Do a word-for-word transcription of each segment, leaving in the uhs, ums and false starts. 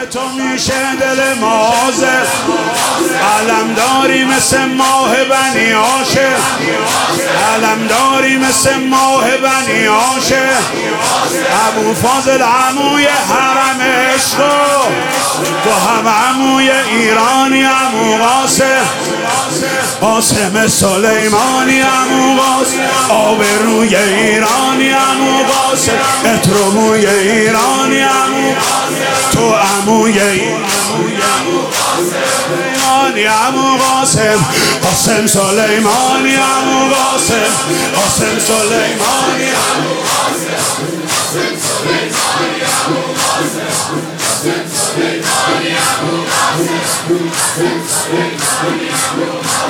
تو میشه دل مازه، علمداری مثل ماه بنی هاشم، علمداری مثل ماه بنی هاشم. ابوالفضل عموی حرم عشق، تو هم عموی ایرانی عمو قاسم، قاسم سلیمانی عمو قاسم، آبروی ایرانی عمو قاسم، اتروموی ایرانی عمو، تو عموی ایرانی عمو قاسم، قاسم سلیمانی عمو قاسم، قاسم سلیمانی عمو قاسم، قاسم سلیمانی عمو قاسم، قاسم سلیمانی عمو قاسم، قاسم سلیمانی عمو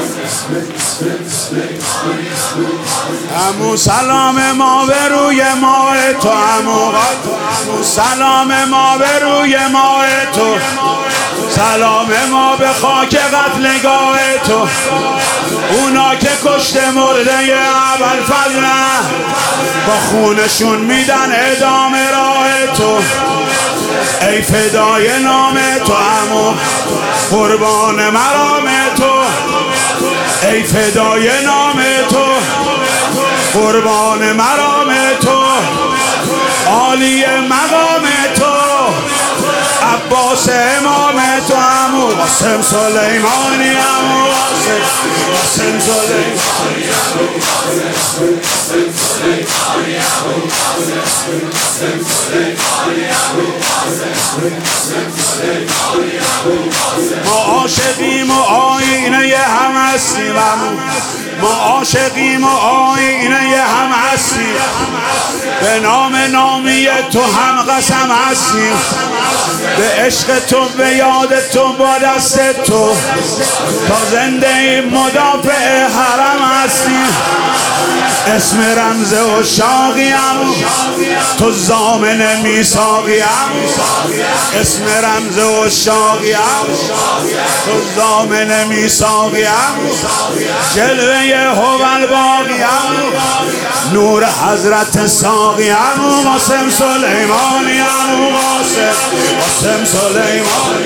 قاسم. عمو سلام ما به روی ماه تو عمو قاسم، سلام ما به روی ماه تو، سلام ما به خاک قتلگاه تو. اونا که کشته مرده ابوالفضل با خونشون میدن ادامه راه تو. ای فدای نام تو عمو، قربان مرام تو. ای فدای نام تو، قربان مرام تو. عالی مقام تو، عباس امام تو عمو، قاسم سلیمانی عمو قاسم، قاسم سلیمانی عمو قاسم، قاسم سلیمانی عمو قاسم، قاسم سلیمانی عمو قاسم، قاسم سلیمانی عمو قاسم. ما عاشقیم و آینه هم هستیم عمو، ما عاشقیم و آینه هم هستیم، به نام نامی تو هم قسم هستیم، به عشق تو به یاد تو با دست تو تا زنده ایم مدافع حرم هستیم. اسم رمز عشاقیم تو ضامن میثاقیم، اسم رمز عشاقیم تو ضامن میثاقیم. جلوه هوال باقیم، نور حضرت ساقیم. قاسم سلیمانی عمو قاسم، قاسم سلیمانی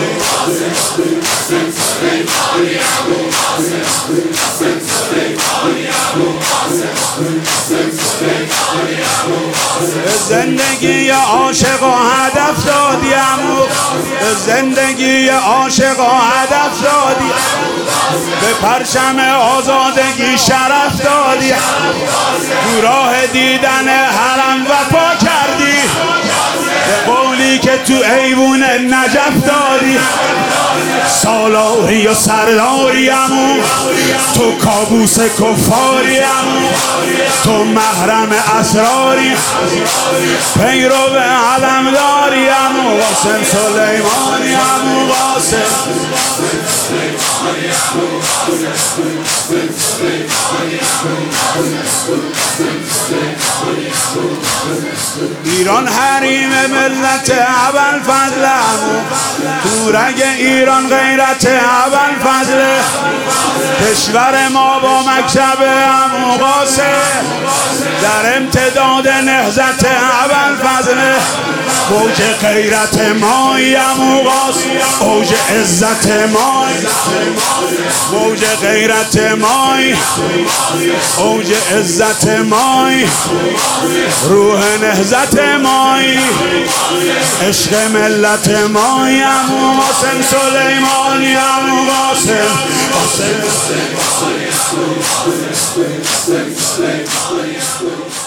قاسم سلیمانی عمو قاسم، قاسم سلیمانی عمو قاسم، قاسم سلیمانی عمو قاسم. به زندگی عاشق و هدف دادی عمو، به زندگی عاشق و هدف دادی، به پرچم آزادگی شرف دادی، تو راه دیدن حرم وفا کردی، به قولی که تو ایوون نجف دادی. سالاری و سرداری عمو، تو کابوس کفاری عمو، تو محرم اسراری، پیرو به علمداری عمو. قاسم سلیمانی عمو قاسم، ایران حریم ملت ابوالفضل عمو، تو رگ ایران غیرت ابوالفضل. کشور ما با مکتب عمو قاسم، در امتداد نهضت ابوالفضل. موج غیرت مایی عمو قاسم، اوج عزت مایی، موج غیرت مایی، اوج عزت مایی، روح نهضت مایی، عشق ملت مایی. عمو قاسم سلیمانی عمو قاسم، قاسم سلیمانی عمو قاسم، قاسم سلیمانی عمو قاسم.